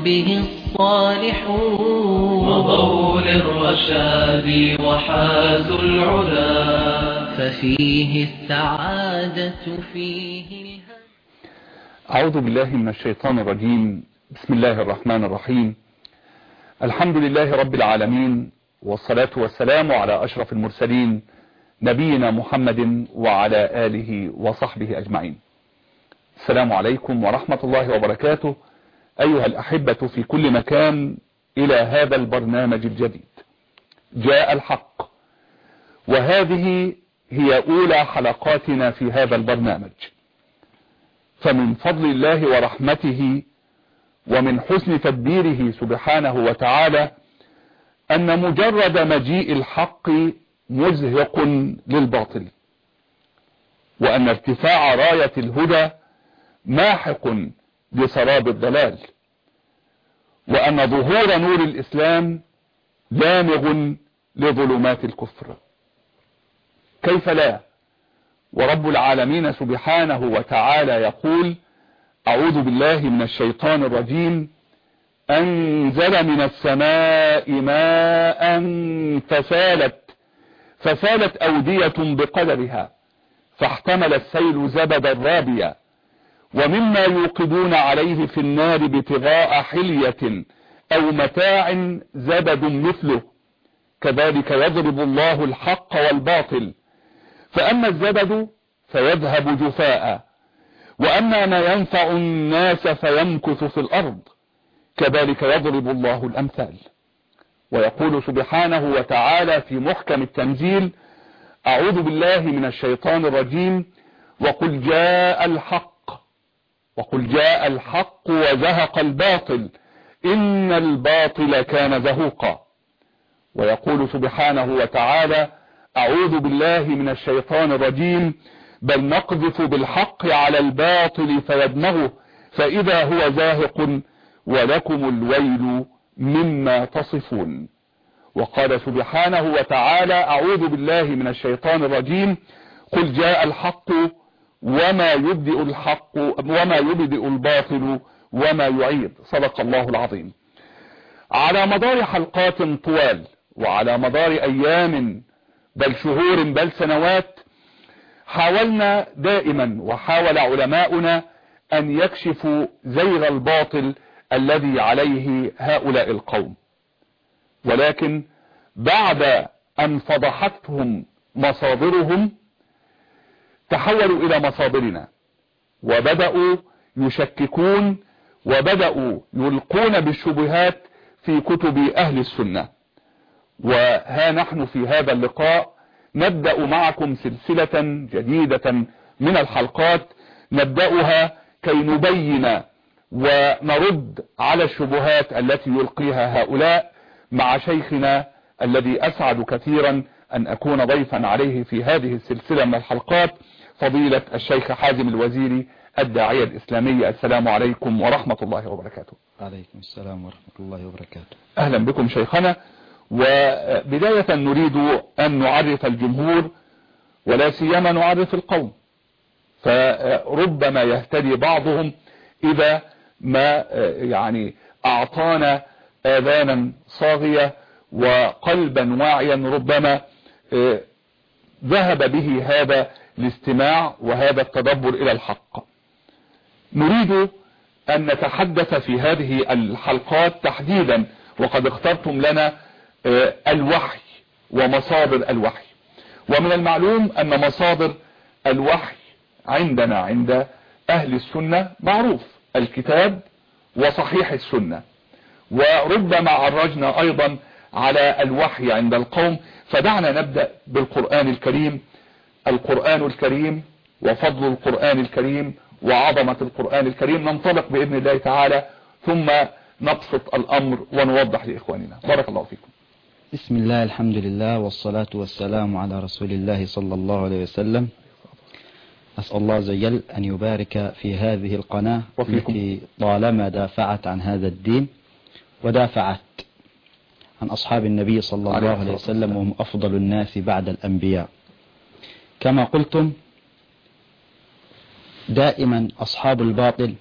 به الصالحون مضوا للرشاد وحازوا العلا ففيه السعادة فيه الهم. أعوذ بالله من الشيطان الرجيم. بسم الله الرحمن الرحيم. الحمد لله رب العالمين، والصلاة والسلام على أشرف المرسلين نبينا محمد وعلى آله وصحبه أجمعين. السلام عليكم ورحمة الله وبركاته أيها الأحبة في كل مكان إلى هذا البرنامج الجديد جاء الحق، وهذه هي أولى حلقاتنا في هذا البرنامج. فمن فضل الله ورحمته ومن حسن تدبيره سبحانه وتعالى أن مجرد مجيء الحق مزهق للباطل، وأن ارتفاع راية الهدى ماحق لسراب الضلال، وأن ظهور نور الإسلام دامغ لظلمات الكفر. كيف لا؟ ورب العالمين سبحانه وتعالى يقول: أعوذ بالله من الشيطان الرجيم: أنزل من السماء ماء فسالت أودية بقدرها فاحتمل السيل زبدا رابيا ومما يوقدون عليه في النار ابتغاء حلية أو متاع زبد مثله كذلك يضرب الله الحق والباطل فأما الزبد فيذهب جفاء وأما ما ينفع الناس فيمكث في الأرض كذلك يضرب الله الأمثال. ويقول سبحانه وتعالى في محكم التنزيل: أعوذ بالله من الشيطان الرجيم: وقل جاء الحق وزهق الباطل إن الباطل كان زهوقا. ويقول سبحانه وتعالى: أعوذ بالله من الشيطان الرجيم: بل نقذف بالحق على الباطل فيدمغه فإذا هو زاهق ولكم الويل مما تصفون. وقال سبحانه وتعالى: أعوذ بالله من الشيطان الرجيم: قل جاء الحق وما يبدئ الباطل وما يعيد. صدق الله العظيم. على مدار حلقات طوال وعلى مدار أيام بل شهور بل سنوات حاولنا دائما وحاول علماؤنا أن يكشفوا زيغ الباطل الذي عليه هؤلاء القوم، ولكن بعد أن فضحتهم مصادرهم تحولوا إلى مصادرنا وبدأوا يشككون وبدأوا يلقون بالشبهات في كتب أهل السنة. وها نحن في هذا اللقاء نبدأ معكم سلسلة جديدة من الحلقات نبدأها كي نبين ونرد على الشبهات التي يلقيها هؤلاء مع شيخنا الذي أسعد كثيرا أن أكون ضيفا عليه في هذه السلسلة من الحلقات، فضيلة الشيخ حازم الوزيري الداعية الإسلامي. السلام عليكم ورحمة الله وبركاته. عليكم السلام ورحمة الله وبركاته. أهلا بكم شيخنا. وبداية نريد أن نعرف الجمهور ولا سيما نعرف القوم، فربما يهتدي بعضهم إذا ما أعطانا آذانا صاغية وقلبا واعيا ربما ذهب به هذا الاستماع وهذا التدبر إلى الحق. نريد أن نتحدث في هذه الحلقات تحديدا، وقد اخترتم لنا الوحي ومصادر الوحي. ومن المعلوم أن مصادر الوحي عندنا عند أهل السنة معروف: الكتاب وصحيح السنة. وربما عرجنا أيضا على الوحي عند القوم، فدعنا نبدأ بالقرآن الكريم. القرآن الكريم وفضل القرآن الكريم وعظمة القرآن الكريم. ننطلق بإذن الله تعالى ثم نبسط الأمر ونوضح لإخواننا. بارك الله فيكم. بسم الله، الحمد لله، والصلاة والسلام على رسول الله صلى الله عليه وسلم. أسأل الله عز وجل أن يبارك في هذه القناة التي طالما دافعت عن هذا الدين ودافعت عن أصحاب النبي صلى الله عليه وسلم، وهم أفضل الناس بعد الأنبياء. كما قلتم، دائما أصحاب الباطل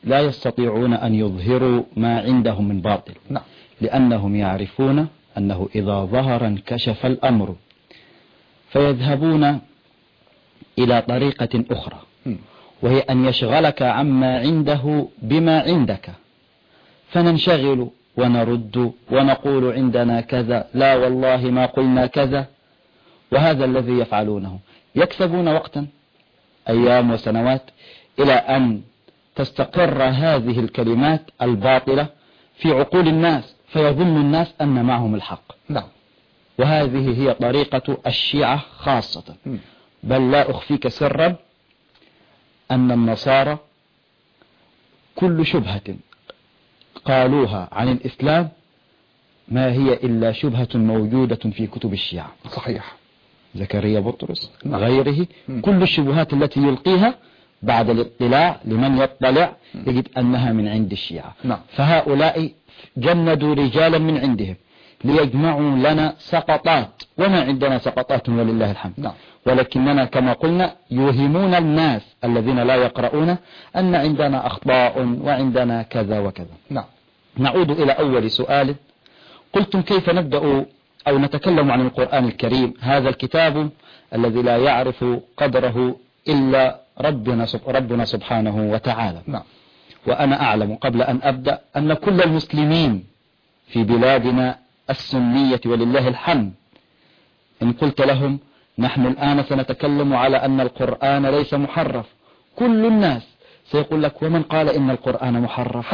لا يستطيعون أن يظهروا ما عندهم من باطل، لأنهم يعرفون أنه إذا ظهر انكشف الأمر، فيذهبون إلى طريقة أخرى، وهي أن يشغلك عما عنده بما عندك، فننشغل ونرد ونقول عندنا كذا، لا والله ما قلنا كذا. وهذا الذي يفعلونه، يكسبون وقتا أيام وسنوات إلى أن تستقر هذه الكلمات الباطلة في عقول الناس، فيظن الناس أن معهم الحق. وهذه هي طريقة الشيعة خاصة. بل لا أخفيك سرا أن النصارى كل شبهة قالوها عن الإسلام ما هي إلا شبهة موجودة في كتب الشيعة. صحيح. زكريا بطرس غيره، كل الشبهات التي يلقيها بعد الاطلاع لمن يطلع يجد أنها من عند الشيعة. فهؤلاء جندوا رجالا من عندهم ليجمعوا لنا سقطات، وما عندنا سقطات ولله الحمد. ولكننا كما قلنا يوهمون الناس الذين لا يقرؤون أن عندنا أخطاء وعندنا كذا وكذا. نعود إلى أول سؤال. قلتم كيف نبدأ أو نتكلم عن القرآن الكريم، هذا الكتاب الذي لا يعرف قدره إلا ربنا سبحانه وتعالى. وأنا أعلم قبل أن أبدأ أن كل المسلمين في بلادنا السنية ولله الحمد إن قلت لهم نحن الآن سنتكلم على أن القرآن ليس محرف، كل الناس سيقول لك ومن قال إن القرآن محرف؟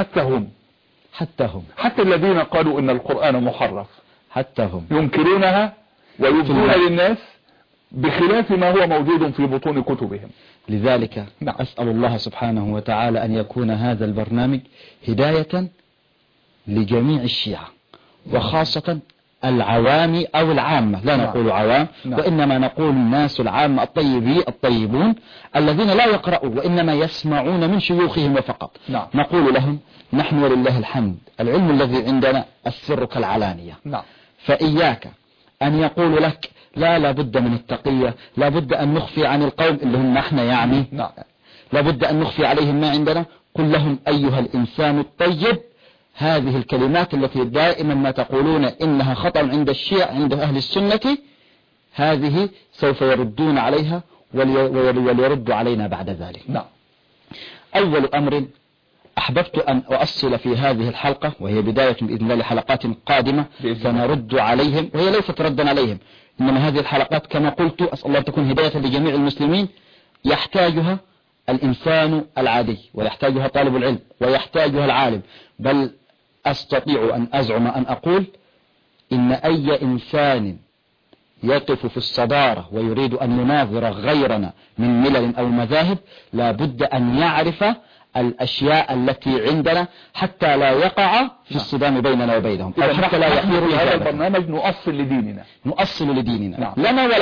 حتى الذين قالوا إن القرآن محرف حتى هم ينكرونها ويبدون للناس بخلاف ما هو موجود في بطون كتبهم. لذلك أسأل الله سبحانه وتعالى أن يكون هذا البرنامج هداية لجميع الشيعة، وخاصة العوام أو العامة، لا نقول عوام وإنما نقول الناس العامة الطيبون الذين لا يقرأوا وإنما يسمعون من شيوخهم وفقط. نقول لهم نحن ولله الحمد العلم الذي عندنا السر كالعلانية. فإياك أن يقول لك لا بد من التقية، لا بد أن نخفي عن القوم اللي هم نحن يعني لا بد أن نخفي عليهم ما عندنا. قل لهم أيها الإنسان الطيب هذه الكلمات التي دائما ما تقولون إنها خطأ عند الشيعة عند أهل السنة، هذه سوف يردون عليها وليردوا علينا بعد ذلك. أول أمر أحببت أن أؤصل في هذه الحلقة، وهي بداية بإذن الله لحلقات قادمة سنرد عليهم، وهي ليست ردا عليهم إنما هذه الحلقات كما قلت أسأل الله تكون هداية لجميع المسلمين، يحتاجها الإنسان العادي ويحتاجها طالب العلم ويحتاجها العالم. بل أستطيع أن أزعم أن أقول إن أي إنسان يقف في الصدارة ويريد أن يناظر غيرنا من ملل أو مذاهب لا بد أن يعرف الأشياء التي عندنا حتى لا يقع في الصدام بيننا وبينهم، أو حتى لا يحير في هذا البرنامج نؤصل لديننا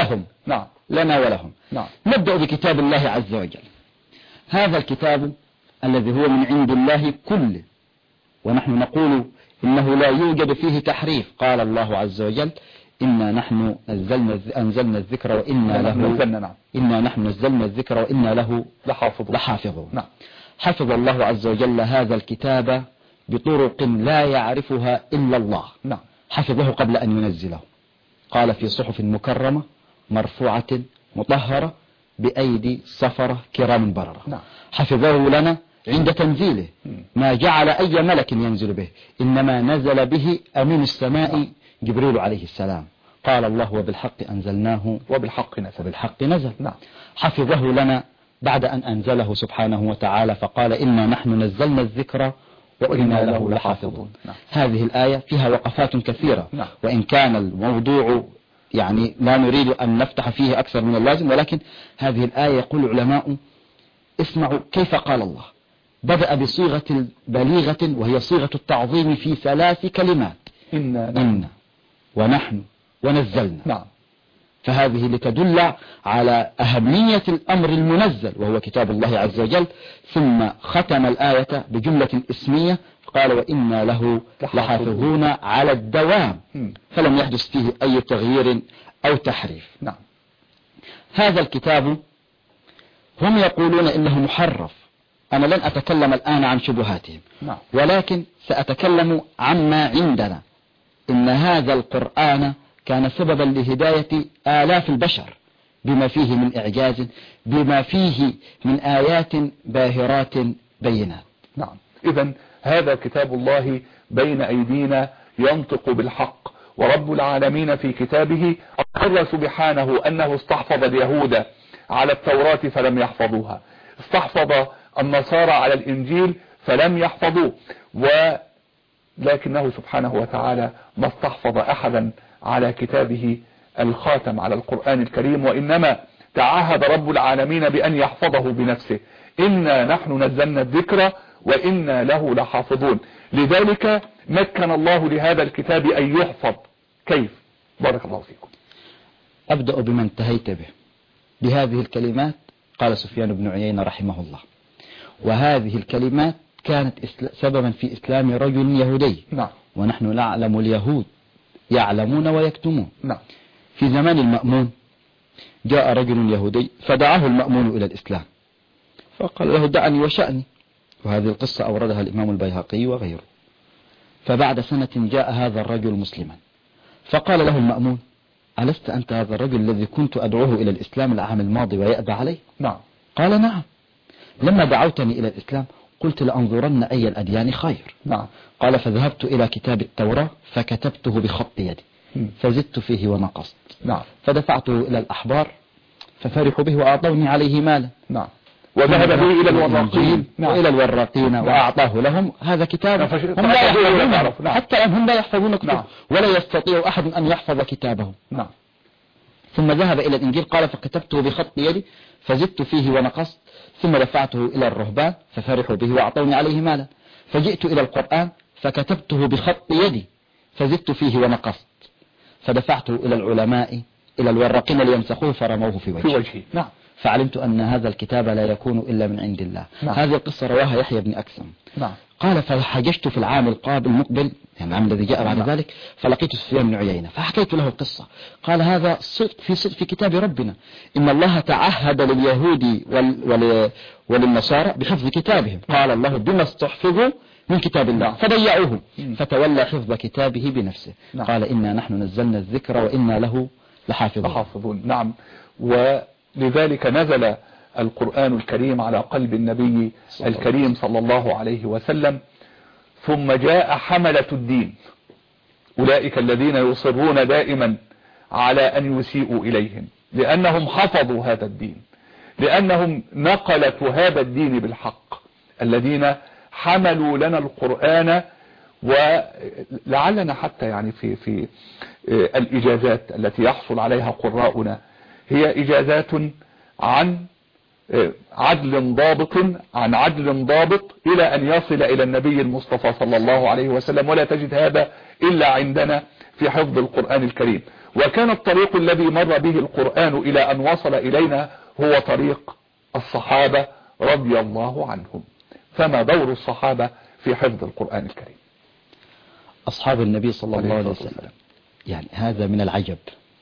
لنا ولهم. نبدأ بكتاب الله عز وجل. هذا الكتاب الذي هو من عند الله كله، ونحن نقول إنه لا يوجد فيه تحريف. قال الله عز وجل إنا نحن أنزلنا الذكر وإنا نحن نزلنا الذكر وإنا له لحافظون. حفظ الله عز وجل هذا الكتاب بطرق لا يعرفها إلا الله. حفظه قبل أن ينزله، قال في صحف مكرمة مرفوعة مطهرة بأيدي سفرة كرام بررة. حفظه لنا عند تنزيله، ما جعل أي ملك ينزل به، إنما نزل به أمين السماء جبريل عليه السلام. قال الله وبالحق أنزلناه وبالحق نزل. حفظه لنا بعد أن أنزله سبحانه وتعالى فقال إنا نحن نزلنا الذكر وإنا له لحافظون. هذه الآية فيها وقفات كثيرة، وإن كان الموضوع يعني لا نريد أن نفتح فيه أكثر من اللازم، ولكن هذه الآية يقول العلماء اسمعوا كيف قال الله. بدأ بصيغة بليغة وهي صيغة التعظيم في 3 كلمات: إن ونحن ونزلنا. فهذه لتدل على أهمية الأمر المنزل وهو كتاب الله عز وجل. ثم ختم الآية بجملة اسمية قال وإنا له لحافظون على الدوام، فلم يحدث فيه أي تغيير أو تحريف. هذا الكتاب هم يقولون إنه محرف، أنا لن أتكلم الآن عن شبهاتهم، ولكن سأتكلم عما عندنا. إن هذا القرآن كان سببا لهداية آلاف البشر بما فيه من إعجاز، بما فيه من آيات باهرات بينات. نعم، إذن هذا كتاب الله بين أيدينا ينطق بالحق. ورب العالمين في كتابه أقر سبحانه أنه استحفظ اليهود على التوراة فلم يحفظوها، استحفظ النصارى على الإنجيل فلم يحفظوه، ولكنه سبحانه وتعالى ما استحفظ أحدا على كتابه الخاتم على القرآن الكريم، وإنما تعهد رب العالمين بأن يحفظه بنفسه. إنا نحن نزلنا الذكر وإنا له لحافظون. لذلك مكن الله لهذا الكتاب أن يحفظ. كيف؟ بارك الله فيكم. أبدأ بما انتهيت به، بهذه الكلمات قال سفيان بن عيينة رحمه الله، وهذه الكلمات كانت سببا في إسلام رجل يهودي. نعم. ونحن نعلم اليهود يعلمون ويكتمون. نعم. في زمان المأمون جاء رجل يهودي فدعاه المأمون إلى الإسلام، فقال له دعني وشأني، وهذه القصة أوردها الإمام البيهقي وغيره. فبعد سنة جاء هذا الرجل مسلما، فقال له المأمون ألست أنت هذا الرجل الذي كنت أدعوه إلى الإسلام العام الماضي ويأبى عليه؟ نعم. قال نعم. لما دعوتني إلى الإسلام قلت لأنظرن أي الأديان خير. نعم. قال فذهبت إلى كتاب التوراة فكتبته بخط يدي فزدت فيه ونقصت. نعم. فدفعته إلى الأحبار ففرحوا به وأعطوني عليه مالا. نعم. وذهب به إلى الوراقين. نعم. وإلى الوراقين. نعم. وأعطاه لهم هذا كتاب هم لا يحفظونه. نعم. حتى الآن هم لا يحفظون كتاب. نعم. ولا يستطيع أحد أن يحفظ كتابه. نعم. ثم ذهب إلى الإنجيل قال فكتبته بخط يدي فزدت فيه ونقصت، ثم دفعته إلى الرهبان ففرحوا به وأعطوني عليه مالا. فجئت إلى القرآن فكتبته بخط يدي فزدت فيه ونقصت، فدفعته إلى العلماء إلى الوراقين ليمسخوه فرموه في وجهي. نعم. فعلمت أن هذا الكتاب لا يكون إلا من عند الله. نعم. هذه القصة رواها يحيى بن أكثم. نعم. قال فحججت في العام القابل المقبل، يعني العام الذي جاء بعد ذلك، فلقيت سفيان بن عيينة فحكيت له القصة. قال هذا صدق في كتاب ربنا، إن الله تعهد لليهود وللنصارى بحفظ كتابهم. قال الله بما استحفظوا من كتاب الله فضيعوه، فتولى حفظ كتابه بنفسه. قال إنا نحن نزلنا الذكر وإنا له لحافظون. نعم. ولذلك نزل القرآن الكريم على قلب النبي الكريم صلى الله عليه وسلم. ثم جاء حملة الدين، أولئك الذين يصرون دائما على أن يسيئوا إليهم، لأنهم حفظوا هذا الدين، لأنهم نقلة هذا الدين بالحق، الذين حملوا لنا القرآن. ولعلنا حتى يعني في الإجازات التي يحصل عليها قراؤنا هي إجازات عن عدل ضابط إلى أن يصل إلى النبي المصطفى صلى الله عليه وسلم، ولا تجد هذا إلا عندنا في حفظ القرآن الكريم. وكان الطريق الذي مر به القرآن إلى أن وصل إلينا هو طريق الصحابة رضي الله عنهم. فما دور الصحابة في حفظ القرآن الكريم؟ أصحاب النبي صلى الله عليه وسلم، يعني هذا من العجب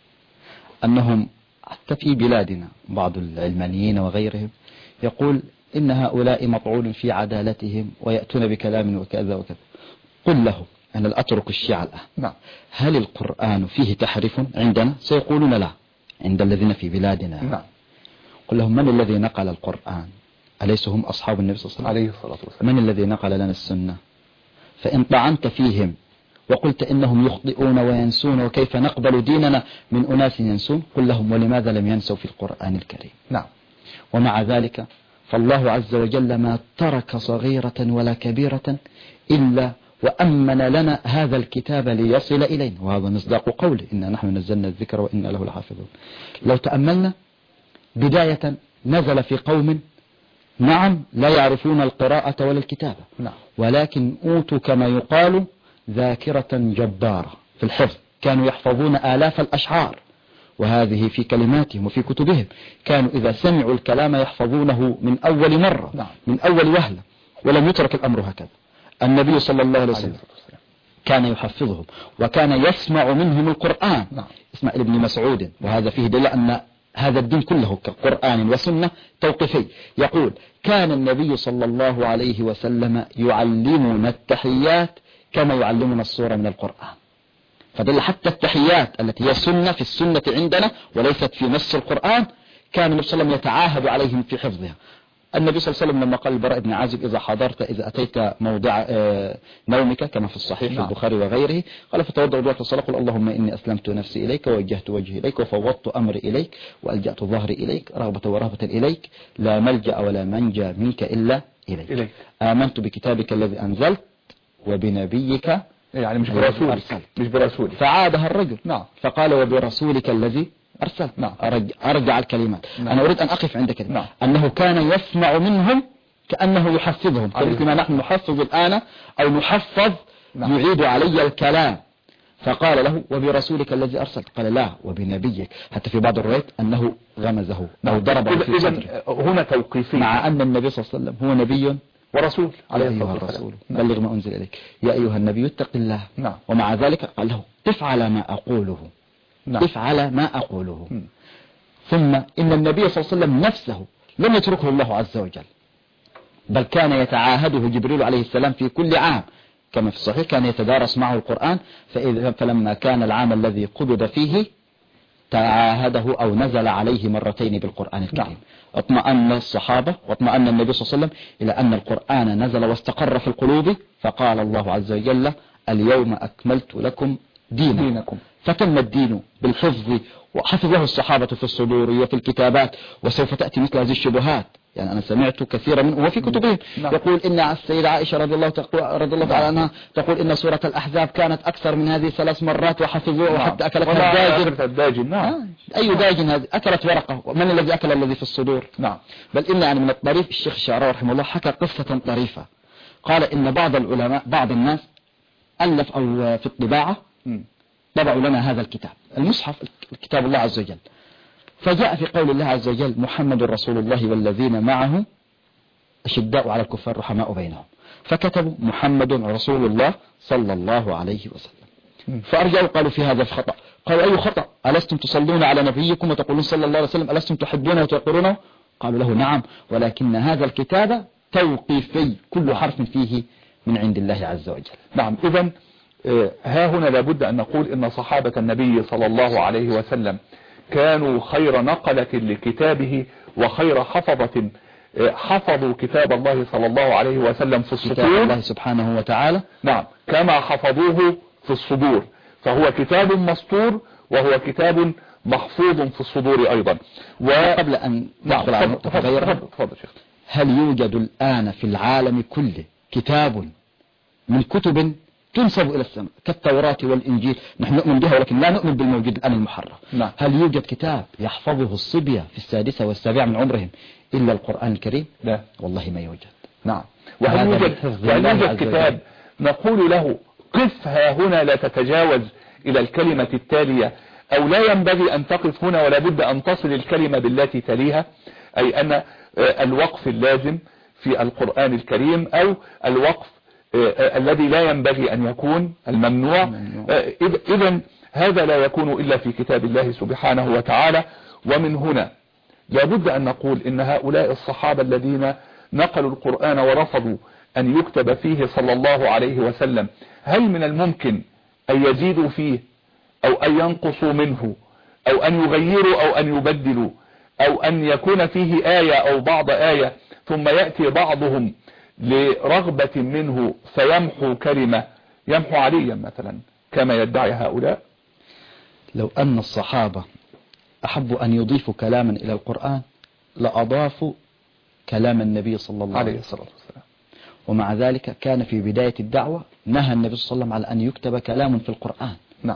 أنهم حتى في بلادنا بعض العلمانيين وغيرهم يقول إن هؤلاء مطعون في عدالتهم ويأتون بكلام وكذا وكذا. قل لهم أنا لا أترك الشيعة الآن. نعم. هل القرآن فيه تحريف عندنا؟ سيقولون لا، عند الذين في بلادنا. نعم. قل لهم من الذي نقل القرآن؟ أليس هم أصحاب النبي صلى الله عليه وسلم؟ من الذي نقل لنا السنة؟ فإن طعنت فيهم وقلت إنهم يخطئون وينسون وكيف نقبل ديننا من أناس ينسون، قل لهم ولماذا لم ينسوا في القرآن الكريم؟ نعم. ومع ذلك فالله عز وجل ما ترك صغيرة ولا كبيرة إلا وأمن لنا هذا الكتاب ليصل إلينا، وهذا مصداق قوله إنا نحن نزلنا الذكر وإنا له لحافظون. لو تأملنا بداية نزل في قوم نعم لا يعرفون القراءة ولا الكتابة، نعم. ولكن أوتوا كما يقال ذاكرة جبارة في الحفظ، كانوا يحفظون آلاف الأشعار، وهذه في كلماتهم وفي كتبهم. كانوا إذا سمعوا الكلام يحفظونه من أول مرة، نعم. من أول وهلة، ولم يترك الأمر هكذا. النبي صلى الله عليه وسلم كان يحفظهم وكان يسمع منهم القرآن. نعم. اسمع ابن مسعود، وهذا فيه دليل أن هذا الدين كله كقرآن وسنة توقيفي. يقول كان النبي صلى الله عليه وسلم يعلمنا التحيات كما يعلمنا السورة من القرآن. فدل حتى التحيات التي هي سنة في السنة عندنا وليست في نص القرآن كان النبي صلى الله عليه وسلم يتعاهد عليهم في حفظها. النبي صلى الله عليه وسلم لما قال البراء بن عازب إذا أتيت موضع نومك كما في الصحيح في البخاري وغيره قال فتوضأ وضوءك الصلاة قل اللهم إني أسلمت نفسي إليك ووجهت وجهي إليك وفوضت أمري إليك وألجأت ظهري إليك رغبة ورهبة إليك لا ملجأ ولا منجى منك إلا إليك آمنت بكتابك الذي أنزلت وبنبيك يعني مش برسولك فعادها الرجل فقال وبرسولك الذي أرسلت أرجع الكلمات. أنا أريد أن أقف عند كلمة أنه كان يسمع منهم كأنه يحفظهم كما نحن نحفظ الآن أو نحفظ يعيد علي الكلام. فقال له وبرسولك الذي أرسلت قال لا وبنبيك. حتى في بعض الروايات أنه غمزه أو ضربه في صدره. هنا توقيفي مع أن النبي صلى الله عليه وسلم هو نبي ورسول عليه الصلاة والسلام بلغ ما أنزل إليك يا أيها النبي اتق الله. ومع ذلك قال له تفعل ما أقوله تفعل ما أقوله. ثم إن النبي صلى الله عليه وسلم نفسه لم يتركه الله عز وجل بل كان يتعاهده جبريل عليه السلام في كل عام كما في الصحيح كان يتدارس معه القرآن. فلما كان العام الذي قبض فيه تعاهده أو نزل عليه مرتين بالقرآن الكريم. اطمأن الصحابة واطمأن النبي صلى الله عليه وسلم إلى أن القرآن نزل واستقر في القلوب فقال الله عز وجل اليوم أكملت لكم دينكم. فتم الدين بالحفظ وحفظه الصحابة في الصدور وفي الكتابات. وسوف تأتي مثل هذه الشبهات يعني أنا سمعت كثيرا منه وفي كتبهم يقول إن السيدة عائشة رضي الله تعالى عنها تقول إن سورة الأحزاب كانت أكثر من هذه 3 مرات وحفظوها وحتى أكلتها الداجن. أي داجن هذه أكلت ورقة من الذي أكل الذي في الصدور. بل إن يعني من الطريف الشيخ الشعراوي رحمه الله حكى قصة طريفة. قال إن بعض العلماء بعض الناس ألف أو في الطباعة طبعوا لنا هذا الكتاب المصحف كتاب الله عز وجل. فجاء في قول الله عز وجل محمد رسول الله والذين معه أشداء على الكفار رحماء بينهم. فكتبوا محمد رسول الله صلى الله عليه وسلم. فأرجعوا قالوا في هذا خطأ. قالوا أي خطأ ألستم تصلون على نبيكم وتقولون صلى الله عليه وسلم ألستم تحبونه وتقولونه. قالوا له نعم ولكن هذا الكتاب توقيفي كل حرف فيه من عند الله عز وجل. إذن ها هنا لابد أن نقول إن صحابة النبي صلى الله عليه وسلم كانوا خير نقلة لكتابه وخير حفظة حفظوا كتاب الله صلى الله عليه وسلم في الصدور كتاب الله سبحانه وتعالى كما حفظوه في الصدور. فهو كتاب مسطور وهو كتاب محفوظ في الصدور أيضا. قبل أن ندخل على نقطة غيرها هل يوجد الآن في العالم كله كتاب من كتب تنسب إلى السماء كالتوراة والإنجيل نحن نؤمن بها ولكن لا نؤمن بالموجود الآن المحرف. هل يوجد كتاب يحفظه الصبية في 6 و7 من عمرهم إلا القرآن الكريم؟ لا والله ما يوجد. وهل يوجد كتاب نقول له قف ها هنا لا تتجاوز إلى الكلمة التالية أو لا ينبغي أن تقف هنا ولا بد أن تصل الكلمة بالتي تليها أي أن الوقف اللازم في القرآن الكريم أو الوقف الذي لا ينبغي أن يكون الممنوع. إذن هذا لا يكون إلا في كتاب الله سبحانه وتعالى. ومن هنا لابد أن نقول إن هؤلاء الصحابة الذين نقلوا القرآن ورفضوا أن يكتب فيه صلى الله عليه وسلم هل من الممكن أن يزيدوا فيه أو أن ينقصوا منه أو أن يغيروا أو أن يبدلوا أو أن يكون فيه آية أو بعض آية ثم يأتي بعضهم لرغبة منه فيمحو كلمة يمحو عليا مثلا كما يدعي هؤلاء؟ لو أن الصحابة أحبوا أن يضيفوا كلاما إلى القرآن لأضافوا كلام النبي صلى الله عليه وسلم. ومع ذلك كان في بداية الدعوة نهى النبي صلى الله عليه وسلم على أن يكتب كلام في القرآن.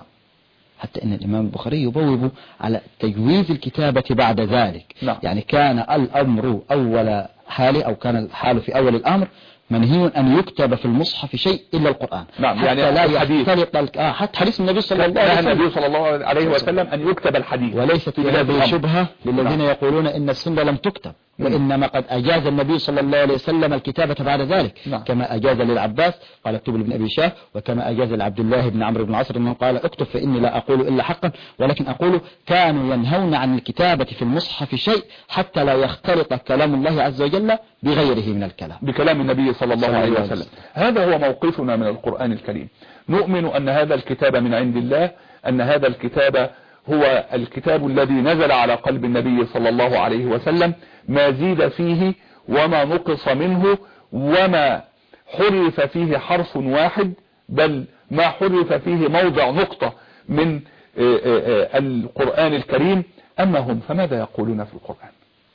حتى إن الإمام البخاري يبوب على تجويز الكتابة بعد ذلك. يعني كان الأمر أول حال أو كان الحال في أول الأمر منهي أن يكتب في المصحف شيء إلا القرآن. نعم، حتى يعني لا الحديث. حتى حديث النبي صلى الله عليه وسلم. النبي صلى الله عليه وسلم أن يكتب الحديث. وليست في هذه شبهة للذين نعم. يقولون إن السنة لم تكتب، وإنما قد أجاز النبي صلى الله عليه وسلم الكتابة بعد ذلك. نعم. كما أجاز للعباس قال اكتب لابن أبي شاه، وكما أجاز لعبد الله بن عمرو بن العاص أنه قال اكتب فإني لا أقول إلا حقا، ولكن أقول كانوا ينهون عن الكتابة في المصحف شيء حتى لا يختلط كلام الله عز وجل بغيره من الكلام، بكلام النبي صلى الله عليه وسلم. هذا هو موقفنا من القرآن الكريم. نؤمن أن هذا الكتاب من عند الله، أن هذا الكتاب هو الكتاب الذي نزل على قلب النبي صلى الله عليه وسلم، ما زيد فيه وما نقص منه وما حرف فيه حرف واحد، بل ما حرف فيه موضع نقطة من القرآن الكريم. أما هم فماذا يقولون في القرآن؟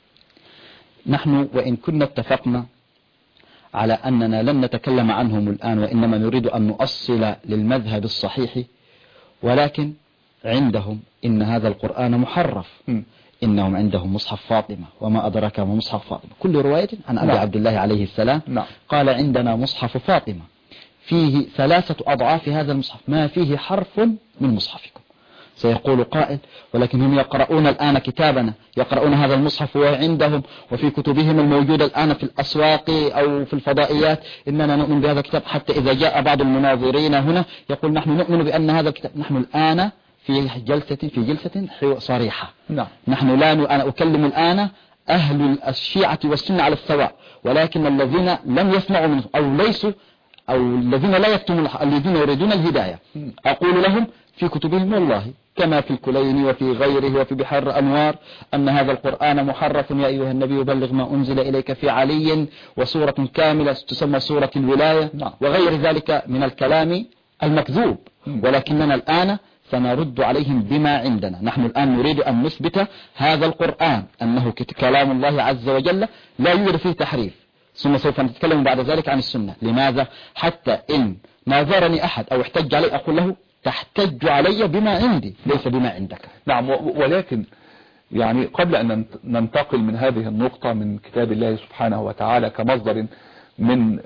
نحن وإن كنا اتفقنا على أننا لن نتكلم عنهم الآن، وإنما نريد أن نؤصل للمذهب الصحيح، ولكن عندهم إن هذا القرآن محرف. إنهم عندهم مصحف فاطمة، وما أدرك ما مصحف فاطمة، كل رواية عن أبي عبد الله عليه السلام قال عندنا مصحف فاطمة فيه 3 أضعاف هذا المصحف، ما فيه حرف من مصحفكم. سيقول قائل ولكن هم يقرؤون الآن كتابنا، يقرؤون هذا المصحف وعندهم وفي كتبهم الموجودة الآن في الأسواق أو في الفضائيات إننا نؤمن بهذا الكتاب. حتى إذا جاء بعض المناظرين هنا يقول نحن نؤمن بأن هذا الكتاب. نحن الآن في جلسة صريحة. نحن أنا أكلم الآن أهل الشيعة والسنة على السواء، ولكن الذين لم يسمعوا منه أو ليسوا أو الذين لا يكتمون، الذين يريدون الهداية، أقول لهم في كتبهم والله كما في الكليني وفي غيره وفي بحر الأنوار أن هذا القرآن محرف. يا أيها النبي بلغ ما أنزل إليك في علي، وسورة كاملة تسمى سورة الولاية، وغير ذلك من الكلام المكذوب. ولكننا الآن سنرد عليهم بما عندنا. نحن الآن نريد أن نثبت هذا القرآن أنه كلام الله عز وجل لا يوجد فيه تحريف، ثم سوف نتكلم بعد ذلك عن السنة. لماذا؟ حتى إن ناظرني أحد أو احتج علي أقول له تحتج علي بما عندي ليس بما عندك. نعم، ولكن يعني قبل أن ننتقل من هذه النقطة من كتاب الله سبحانه وتعالى كمصدر من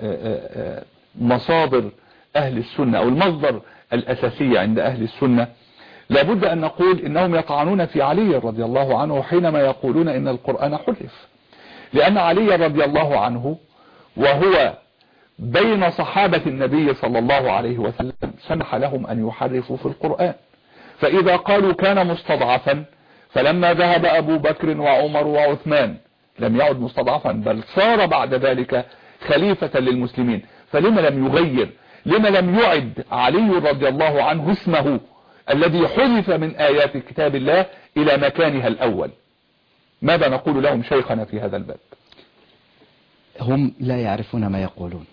مصادر أهل السنة أو المصدر الأساسي عند أهل السنة، لابد أن نقول إنهم يطعنون في علي رضي الله عنه حينما يقولون إن القرآن حرف، لأن علي رضي الله عنه وهو بين صحابة النبي صلى الله عليه وسلم سمح لهم أن يحرفوا في القرآن. فإذا قالوا كان مستضعفا، فلما ذهب أبو بكر وعمر وعثمان لم يعد مستضعفا، بل صار بعد ذلك خليفة للمسلمين. فلما لم يغير، لما لم يعد علي رضي الله عنه اسمه الذي حذف من آيات كتاب الله إلى مكانها الأول؟ ماذا نقول لهم شيخنا في هذا الباب؟ هم لا يعرفون ما يقولون،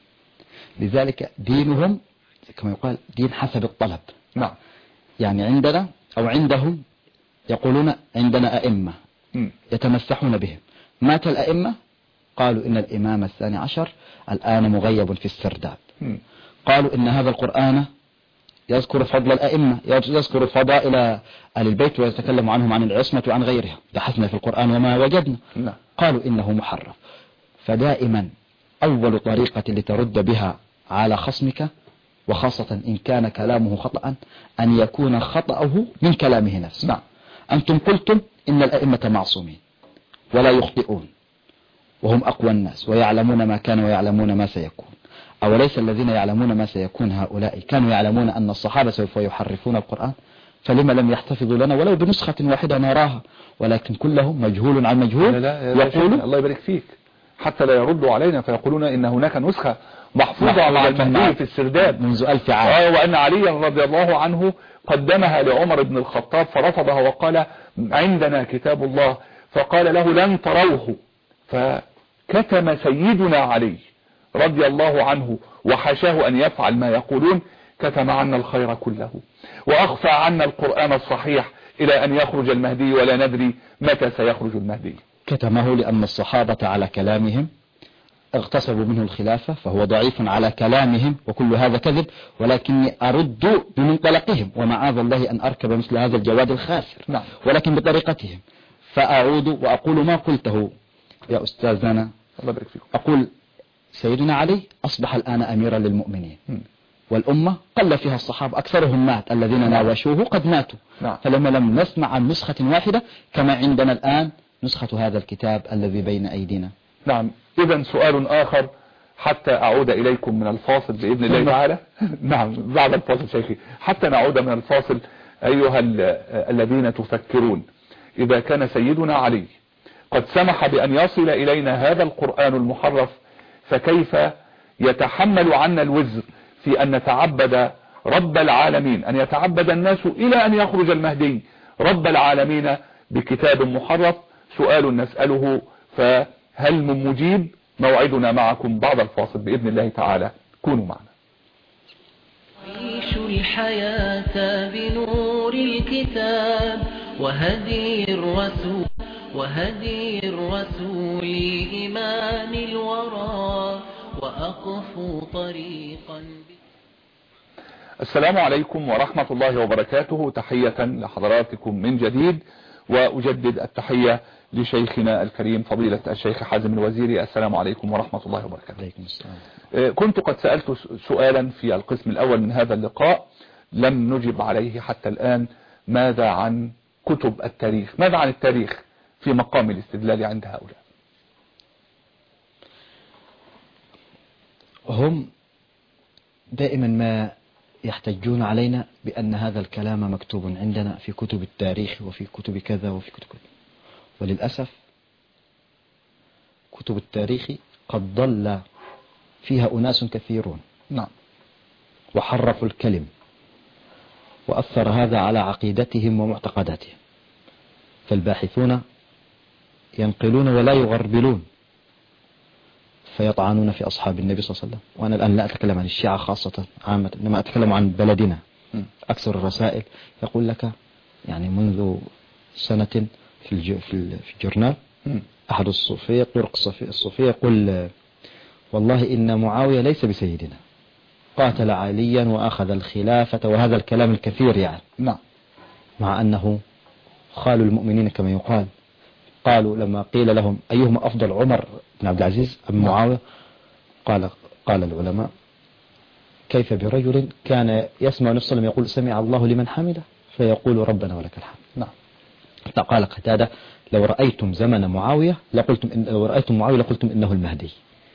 لذلك دينهم كما يقال دين حسب الطلب. نعم، يعني عندنا أو عندهم يقولون عندنا أئمة يتمسحون بهم. مات الأئمة، قالوا إن الإمام الثاني عشر الآن مغيب في السرداب. قالوا إن هذا القرآن يذكر فضل الأئمة، يذكر فضائل أهل البيت ويتكلم عنهم عن العصمة وعن غيرها، بحثنا في القرآن وما وجدنا. قالوا إنه محرف. فدائما أول طريقة لترد بها على خصمك، وخاصة إن كان كلامه خطأ، أن يكون خطأه من كلامه نفسه. أنتم قلتم إن الأئمة معصومين ولا يخطئون وهم أقوى الناس ويعلمون ما كان ويعلمون ما سيكون. أوليس الذين يعلمون ما سيكون هؤلاء كانوا يعلمون أن الصحابة سوف يحرفون القرآن؟ فلما لم يحتفظوا لنا ولو بنسخة واحدة نراها؟ ولكن كلهم مجهول عن مجهول. يقولون الله يبارك فيك، حتى لا يردوا علينا فيقولون إن هناك نسخة محفوظة على المهدي في السرداب منذ 1000 عام، وأن علي رضي الله عنه قدمها لعمر بن الخطاب فرفضها وقال عندنا كتاب الله، فقال له لن تروه. فكتم سيدنا علي رضي الله عنه وحاشاه أن يفعل ما يقولون، كتم عنا الخير كله وأخفى عنا القرآن الصحيح إلى أن يخرج المهدي ولا ندري متى سيخرج المهدي. كتمه لأن الصحابة على كلامهم اغتصبوا منه الخلافة، فهو ضعيف على كلامهم، وكل هذا كذب. ولكني أرد بمنطلقهم، ومعاذ الله أن أركب مثل هذا الجواد الخاسر. ولكن بطريقتهم. فأعود وأقول ما قلته يا أستاذنا، أقول سيدنا علي أصبح الآن أميرا للمؤمنين، والأمة قل فيها الصحابة، أكثرهم مات، الذين ناوشوه قد ماتوا. فلما لم نسمع عن نسخة واحدة كما عندنا الآن نسخة هذا الكتاب الذي بين أيدينا. نعم. إذا سؤال آخر حتى أعود إليكم من الفاصل بإذن الله تعالى. نعم بعد الفاصل شيخي، حتى نعود من الفاصل. أيها الذين تفكرون، إذا كان سيدنا علي قد سمح بأن يصل إلينا هذا القرآن المحرف، فكيف يتحمل عنا الوزر في أن نتعبد رب العالمين، أن يتعبد الناس إلى أن يخرج المهدي رب العالمين بكتاب محرف؟ سؤال نسأله، فهل من مجيب؟ موعدنا معكم بعد الفاصل بإذن الله تعالى، كونوا معنا. عيش الحياة بنور الكتاب وهدي الرسول إمام الورى وأقفو طريقا. السلام عليكم ورحمة الله وبركاته، تحية لحضراتكم من جديد، وأجدد التحية لشيخنا الكريم فضيلة الشيخ حازم الوزيري. السلام عليكم ورحمة الله وبركاته. عليكم السلام. كنت قد سألت سؤالا في القسم الأول من هذا اللقاء لم نجب عليه حتى الآن. ماذا عن كتب التاريخ؟ ماذا عن التاريخ في مقام الاستدلال عند هؤلاء؟ هم دائما ما يحتجون علينا بأن هذا الكلام مكتوب عندنا في كتب التاريخ وفي كتب كذا وفي كتب كذا، وللأسف كتب التاريخ قد ضل فيها أناس كثيرون. نعم. وحرفوا الكلم، وأثر هذا على عقيدتهم ومعتقداتهم، فالباحثون ينقلون ولا يغربلون، فيطعنون في أصحاب النبي صلى الله عليه وسلم. وأنا الآن لا أتكلم عن الشيعة خاصة عامة، إنما أتكلم عن بلدنا. أكثر الرسائل يقول لك يعني منذ سنة في الجورنال أحد الصوفية طرق الصوفية يقول والله إن معاوية ليس بسيدنا، قاتل عليا وأخذ الخلافة، وهذا الكلام الكثير يعني. نعم. مع أنه خال المؤمنين كما يقال. قالوا لما قيل لهم أيهما أفضل، عمر بن عبد العزيز أم معاوية؟ قال العلماء كيف برجل كان يسمع نفسه لما يقول سمع الله لمن حمده فيقول ربنا ولك الحمد. نعم. فقال قتادة لو رأيتم زمن معاوية لو رأيتم معاوية لقلتم إنه المهدي.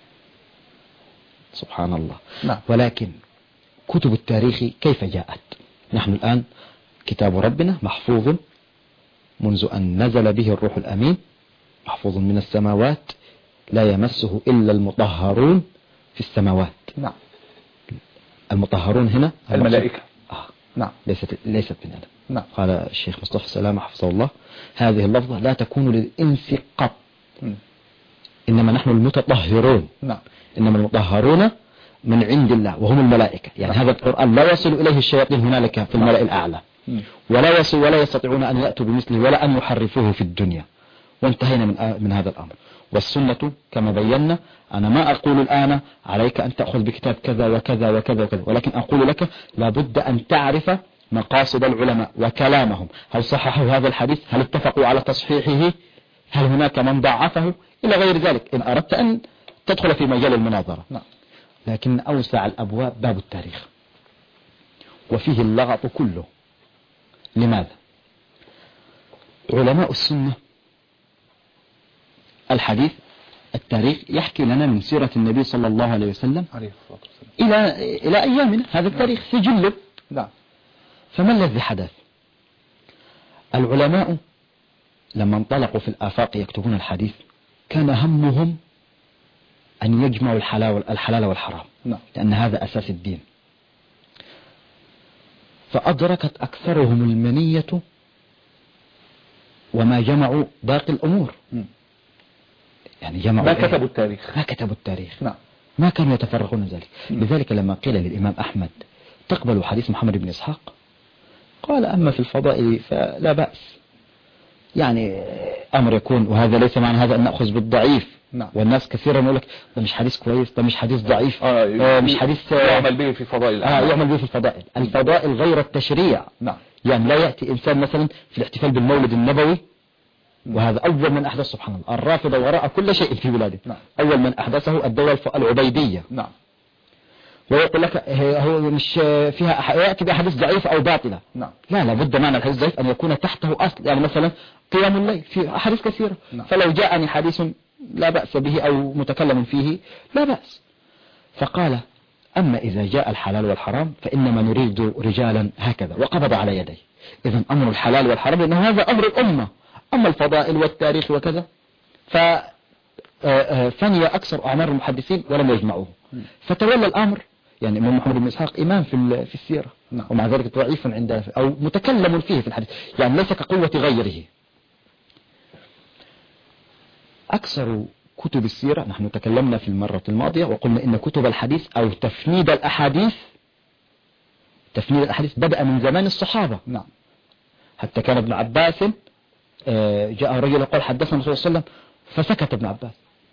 سبحان الله. نعم. ولكن كتب التاريخ كيف جاءت؟ نحن الآن كتاب ربنا محفوظ منذ أن نزل به الروح الأمين، محفوظ من السماوات لا يمسه إلا المطهرون في السماوات. نعم. المطهرون هنا الملائكة. نعم. ليست من آدم. نعم. قال الشيخ مصطفى سلامة حفظه الله هذه اللفظة لا تكون للإنس قط، إنما نحن المتطهرون. نعم. إنما المطهرون من عند الله وهم الملائكة. يعني هذا القرآن لا يصل إليه الشياطين هنالك في الملأ الأعلى، ولا يستطيعون أن يأتوا بمثله ولا أن يحرفوه في الدنيا. وانتهينا من هذا الأمر. والسنة كما بينا، أنا ما أقول الآن عليك أن تأخذ بكتاب كذا وكذا وكذا وكذا، ولكن أقول لك لابد أن تعرف مقاصد العلماء وكلامهم، هل صححوا هذا الحديث، هل اتفقوا على تصحيحه، هل هناك من ضعفه، إلى غير ذلك، إن أردت أن تدخل في مجال المناظرة. لكن أوسع الأبواب باب التاريخ، وفيه اللغط كله. لماذا؟ علماء السنة الحديث التاريخ يحكي لنا من سيرة النبي صلى الله عليه وسلم إلى أيامنا، هذا التاريخ سجل. نعم. فما الذي حدث؟ العلماء لما انطلقوا في الآفاق يكتبون الحديث كان همهم أن يجمعوا الحلال والحرام. نعم. لأن هذا أساس الدين. فأدركت أكثرهم المنية وما جمعوا باقي الأمور. يعني جمعوا ما كتبوا التاريخ. نعم. ما كانوا يتفرغون ذلك. لذلك لما قيل للإمام أحمد تقبل حديث محمد بن إسحاق، قال أما في الفضائل فلا بأس، يعني أمر يكون، وهذا ليس معنى هذا أن نأخذ بالضعيف. نعم. والناس كثيرا يقول لك ده مش حديث كويس، ده مش حديث ضعيف، مش حديث يعمل به في فضائل يعمل به في الفضائل. الفضائل غير التشريع. نعم. يعني لا يأتي إنسان مثلا في الاحتفال بالمولد النبوي وهذا أول من أحدث سبحان الله. الرافضة وراء كل شيء في بلاده. أول من أحدثه الدولة العبيدية. ويقول لك هو مش فيها يأتي بأحاديث ضعيفة أو باطلة. لا، لابد معنى الحديث ضعيف أن يكون تحته أصل. يعني مثلا قيام الليل في أحاديث كثيرة، فلو جاءني حديث لا بأس به أو متكلم فيه لا بأس. فقال أما إذا جاء الحلال والحرام فإنما نريد رجالا هكذا، وقبض على يديه. إذن أمر الحلال والحرام لأن هذا أمر الأمة. أما الفضائل والتاريخ وكذا ففني أكثر أعمار المحدثين ولم يجمعوه. فتولى الأمر يعني من محمد بن إسحاق إمام في السيرة، ومع ذلك ضعيف عنده أو متكلم فيه في الحديث، يعني ليس كقوة غيره. أكثر كتب السيرة، نحن تكلمنا في المرة الماضية وقلنا إن كتب الحديث أو تفنيد الأحاديث بدأ من زمان الصحابة. حتى كان ابن عباس جاء رجل وقال حدثنا الرسول صلى الله عليه وسلم، فسكت ابن عباس،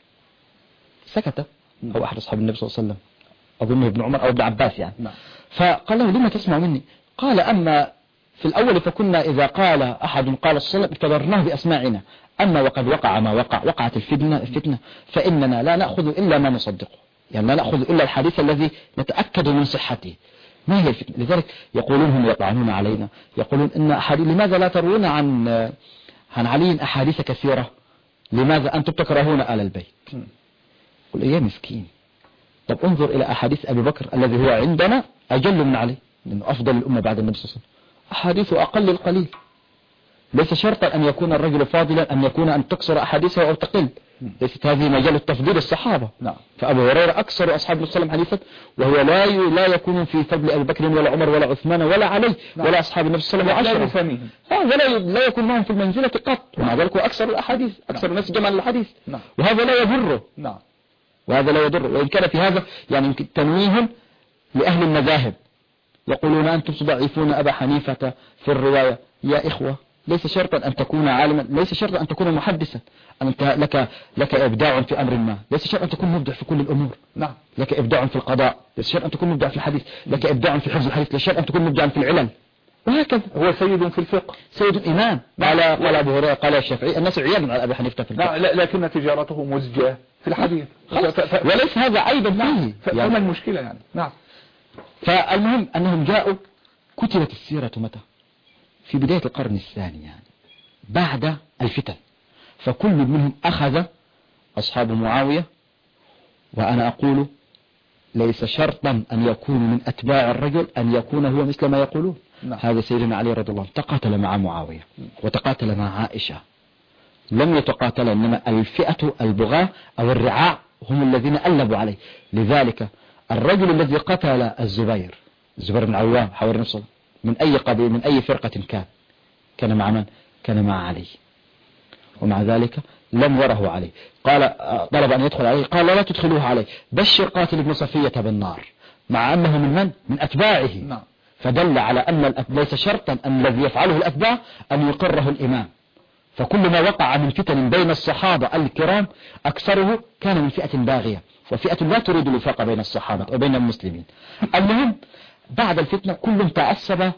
سكت، أو أحد أصحاب النبي صلى الله عليه وسلم، أظنه ابن عمر أو ابن عباس يعني. فقال له لما تسمع مني؟ قال أما في الأول فكنا إذا قال أحد قال صلى الله عليه وسلم اعتبرناه بأسماعنا، أما وقد وقع ما وقعت الفتنة فإننا لا نأخذ إلا ما نصدقه، يعني لا نأخذ إلا الحديث الذي نتأكد من صحته. ما هي الفتنة؟ لذلك يقولون هم يطعنون علينا، يقولون إن أحاديث لماذا لا تروون عن علي أحاديث كثيرة، لماذا أنتم تكرهون آل البيت؟ قل يا مسكين، طب انظر إلى أحاديث أبي بكر الذي هو عندنا أجل من علي، لأنه أفضل الأمة بعد النبي صلى الله عليه وسلم، أحاديثه أقل القليل. ليس شرطا أن يكون الرجل فاضلا أن تكسر أحاديثه أو تقل، ليست هذه مجال التفضيل الصحابة. فأبو هريرة أكثر أصحاب النبي صلى الله عليه وسلم حديثا، وهو لا يكون في فضل أبي بكر ولا عمر ولا عثمان ولا علي ولا أصحاب النبي صلى الله عليه وسلم هذا لا يكون معهم في المنزلة قط، ومع ذلك هو أكثر الأحاديث، أكثر الناس جمع الأحاديث، وهذا لا يضره. وإن كان في هذا يعني يمكن تنويه لأهل المذاهب، يقولون أنتم تضعفون أبا حنيفة في الرواية. يا إخوة، ليس شرطا أن تكون عالما، ليس شرطا أن تكون محدثا، أنت لك إبداع في أمر ما، ليس شرطا أن تكون مبدع في كل الأمور. لك إبداع في القضاء، ليس شرطا أن تكون مبدع في الحديث، لك إبداع في حفظ الحديث، ليس شرطا أن تكون مبدعا في العلل، وهكذا. هو سيد في الفقه، سيد إمام. قال أبو هريرة، قال الشافعي، الناس عيال على أبي حنيفة في الفقه. لكن تجارته مزجة في الحديث، وليس هذا عيبا فيه. فما المشكلة يعني؟ فالمهم أنهم جاءوا، كتبت السيرة متى؟ في بداية القرن الثاني، يعني بعد الفتن. فكل منهم أخذ أصحاب معاوية، وأنا أقول ليس شرطا أن يكون من أتباع الرجل أن يكون هو مثل ما يقولون. هذا سيدنا علي رضي الله عنه تقاتل مع معاوية وتقاتل مع عائشة، لم يتقاتل، إنما الفئة البغاة أو الرعاع هم الذين ألبوا عليه. لذلك الرجل الذي قتل الزبير بن عوام حوالي نفسه من أي قبيل، من أي فرقة كان مع من؟ كان مع علي، ومع ذلك لم يره علي. قال طلب أن يدخل عليه، قال لا تدخلوه عليه، بشر قاتل ابن صفية بالنار، مع أنه من أتباعه. فدل على أن ليس شرطا أن الذي يفعله الأتباع أن يقره الإمام. فكل ما وقع من فتن بين الصحابة الكرام أكثره كان من فئة باغية، وفئة لا تريد الوفاق بين الصحابة وبين المسلمين. المهم بعد الفتنة كلهم تعسب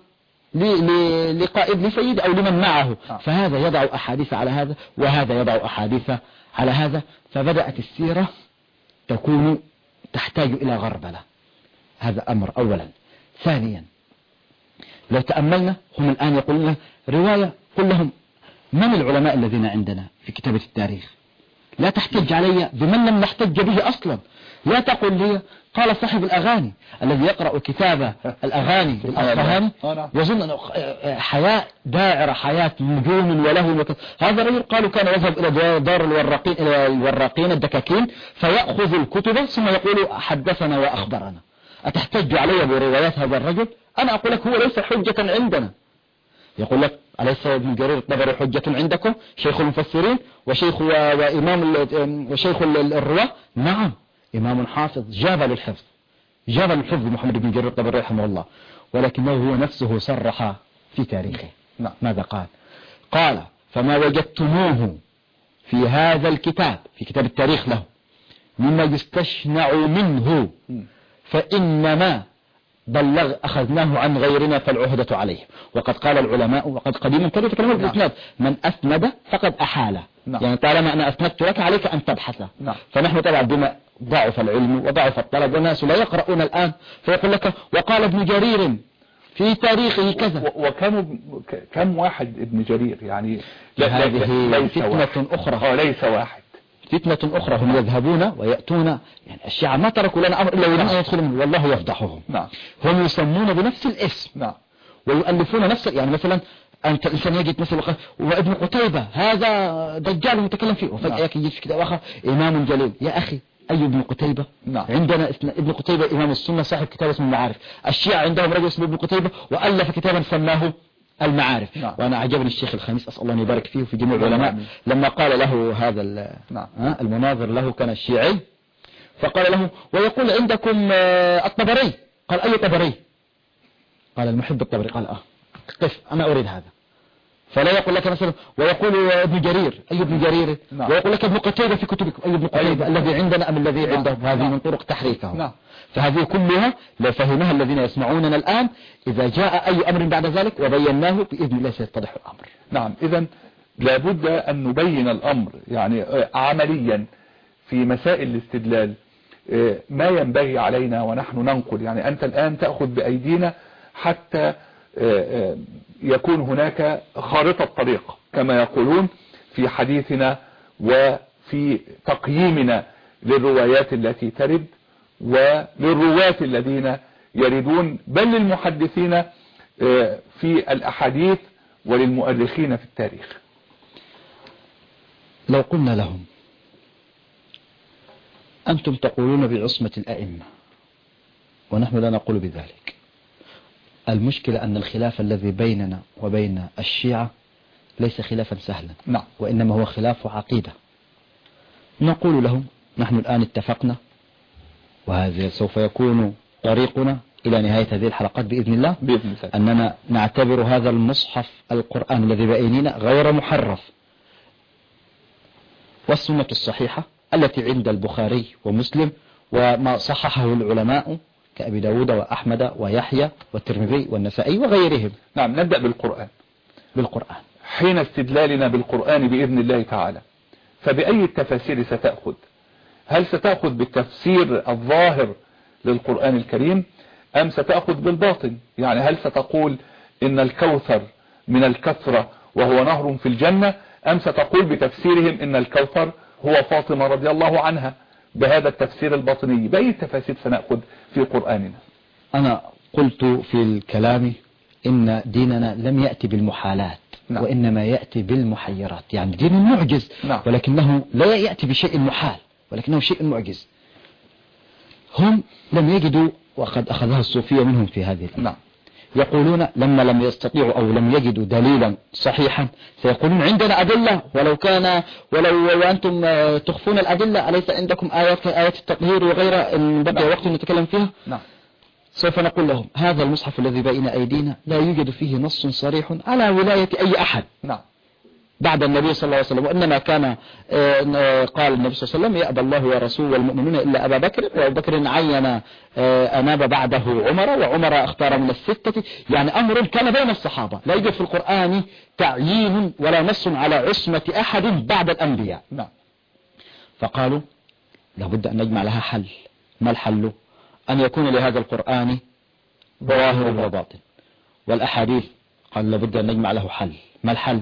لقائد لسيد أو لمن معه، فهذا يضع أحاديث على هذا وهذا يضع أحاديث على هذا، فبدأت السيرة تكون تحتاج إلى غربلة. هذا أمر أولا. ثانيا، لو تأملنا هم الآن يقولون رواية، قل لهم من العلماء الذين عندنا في كتابة التاريخ؟ لا تحتج علي بمن لم نحتج به أصلا. لا تقول لي قال صاحب الأغاني الذي يقرأ كتاب الأغاني الأصفهاني يظن أنه حياة داعرة، حياة نجوم وله وكذا. هذا الرجل قالوا كان يذهب إلى دار الوراقين، إلى الوراقين الدكاكين، فيأخذ الكتب ثم يقول حدثنا وأخبرنا. أتحتج علي بروايات هذا الرجل؟ أنا أقول لك هو ليس حجة عندنا. يقول لك أليس ابن جرير الطبري حجة عندكم، شيخ المفسرين وشيخ وإمام وشيخ الرواة؟ نعم، إمام حافظ جابل الحفظ محمد بن جرير الطبري رحمه الله، ولكنه هو نفسه صرح في تاريخه. ماذا قال؟ قال فما وجدتموه في هذا الكتاب، في كتاب التاريخ له، مما يستشنع منه، فإنما أخذناه عن غيرنا فالعهدة عليه. وقد قال العلماء وقد قديما كانوا يتكلمون بالإسناد من أسند فقد أحال. يعني طالما أنا أسندت لك عليك أن تبحث. فنحن طبعا بما ضعف العلم وضعف الطلب والناس لا يقرؤون الآن فيقول لك وقال ابن جرير في تاريخه كذا. كم واحد ابن جرير يعني؟ هذه فتنة أخرى. ليس واحد، فتنة أخرى. هم يذهبون ويأتون، يعني الشيعة ما تركوا لنا أمر إلا يريدون أن يدخلوا والله يفضحهم. هم يسمون بنفس الاسم ويؤلفون نفس، يعني مثلا أنت الإنسان يجد مثلا وابن قتيبة هذا دجال يتكلم فيه، وفجأة يجي في كتاب آخر إمام جليل. يا أخي أي ابن قتيبة؟ عندنا ابن قتيبة إمام السنة صاحب كتاب اسمه المعارف. الشيعة عندهم رجل اسمه ابن قتيبة وألف كتابا سماه المعارف. وأنا عجبني الشيخ الخميس أسأل الله أن يبارك فيه وفي جميع العلماء لما قال له هذا المناظر له كان الشيعي، فقال له ويقول عندكم الطبري. قال أي طبري؟ قال المحب الطبري. قال قف أنا أريد هذا. فلا يقول لك مثلا ويقول ابن جرير أي ابن جرير، ويقول لك ابن قتيبة في كتبكم أي ابن قتيبة الذي عندنا أم الذي عندهم. هذه من طرق تحريفهم. فهذه كلها لو فهمها الذين يسمعوننا الآن إذا جاء أي أمر بعد ذلك وبيناه بإذن الله سيتضح الأمر. إذن لابد أن نبين الأمر يعني عمليا في مسائل الاستدلال ما ينبغي علينا ونحن ننقل. يعني أنت الآن تأخذ بأيدينا حتى يكون هناك خارطة طريق كما يقولون في حديثنا وفي تقييمنا للروايات التي ترد وللرواة الذين يردون، بل للمحدثين في الأحاديث وللمؤرخين في التاريخ. لو قلنا لهم أنتم تقولون بعصمة الأئمة ونحن لا نقول بذلك، المشكلة أن الخلاف الذي بيننا وبين الشيعة ليس خلافا سهلا، وإنما هو خلاف عقيدة. نقول لهم نحن الآن اتفقنا وهذا سوف يكون طريقنا إلى نهاية هذه الحلقات بإذن الله أننا نعتبر هذا المصحف القرآن الذي بأيدينا غير محرف، والسنة الصحيحة التي عند البخاري ومسلم وما صححه العلماء كأبي داود وأحمد ويحيى والترمذي والنسائي وغيرهم. نبدأ بالقرآن. حين استدلالنا بالقرآن بإذن الله تعالى فبأي التفاسير ستأخذ؟ هل ستأخذ بالتفسير الظاهر للقرآن الكريم أم ستأخذ بالباطن؟ يعني هل ستقول إن الكوثر من الكثرة وهو نهر في الجنة، أم ستقول بتفسيرهم إن الكوثر هو فاطمة رضي الله عنها بهذا التفسير الباطني؟ بأي التفاسير سنأخذ في قرآننا؟ أنا قلت في الكلام إن ديننا لم يأتي بالمحالات وإنما يأتي بالمحيرات. يعني دين معجز ولكنه لا يأتي بشيء محال ولكنه شيء معجز. هم لم يجدوا وقد أخذها الصوفية منهم في هذه الأمر. يقولون لما لم يستطيعوا أو لم يجدوا دليلا صحيحا سيقولون عندنا أدلة ولو أنتم تخفون الأدلة أليس عندكم آيات كآيات التطهير وغيرها إن بقي وقت نتكلم فيها؟ سوف نقول لهم هذا المصحف الذي بين أيدينا لا يوجد فيه نص صريح على ولاية أي أحد بعد النبي صلى الله عليه وسلم، وإنما كان قال النبي صلى الله عليه وسلم يأبى الله ورسوله والمؤمنون إلا أبا بكر، وأبو بكر عين أناب بعده عمر، وعمر اختار من الستة. يعني أمر كان بين الصحابة، لا يوجد في القرآن تعيين ولا نص على عصمة أحد بعد الأنبياء. فقالوا لابد أن نجمع لها حل. ما الحل؟ أن يكون لهذا القرآن ظاهر وباطن، والأحاديث قال لابد أن نجمع له حل. ما الحل؟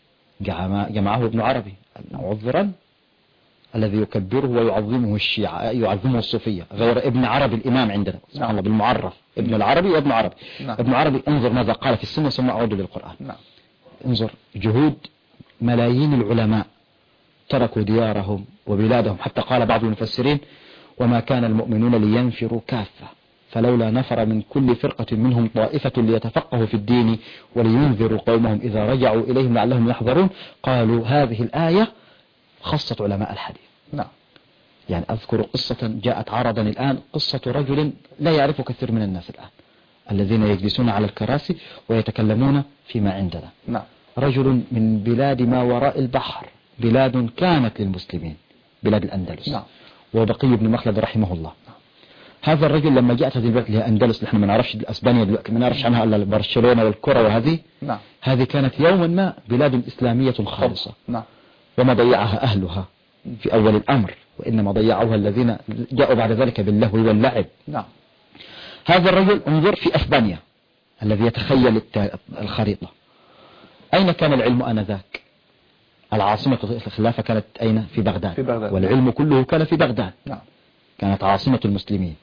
جمعه ابن عربي عذرا الذي يكبره ويعظمه الشيعة يعظمه الصوفية غير ابن عربي الإمام عندنا سبحان الله بالمعرف ابن العربي وابن عربي. ابن عربي انظر ماذا قال في السنة ثم أعود للقرآن. انظر جهود ملايين العلماء تركوا ديارهم وبلادهم، حتى قال بعض المفسرين وما كان المؤمنون لينفروا كافة فلولا نفر من كل فرقة منهم طائفة ليتفقهوا في الدين ولينذروا قومهم إذا رجعوا إليهم لعلهم يحذرون. قالوا هذه الآية خصت علماء الحديث. يعني أذكر قصة جاءت عرضا الآن، قصة رجل لا يعرف كثير من الناس الآن الذين يجلسون على الكراسي ويتكلمون فيما عندنا. رجل من بلاد ما وراء البحر، بلاد كانت للمسلمين، بلاد الأندلس، وبقي بن مخلد رحمه الله. هذا الرجل لما جاءت هذه البلاد اللي هي أندلس، نحن ما نعرفش اسبانيا دلوقتي، ما نعرفش عنها الا برشلونة والكرة، وهذه نعم. هذه كانت يوما ما بلاد إسلامية خالصة. نعم. وما ضيعها أهلها في أول الأمر، وإنما ضيعوها الذين جاءوا بعد ذلك باللهو واللعب. نعم. هذا الرجل انظر في أسبانيا الذي يتخيل الخريطة، أين كان العلم آنذاك؟ العاصمة الخلافة كانت أين؟ في بغداد. والعلم كله كان في بغداد. نعم. كانت عاصمة المسلمين.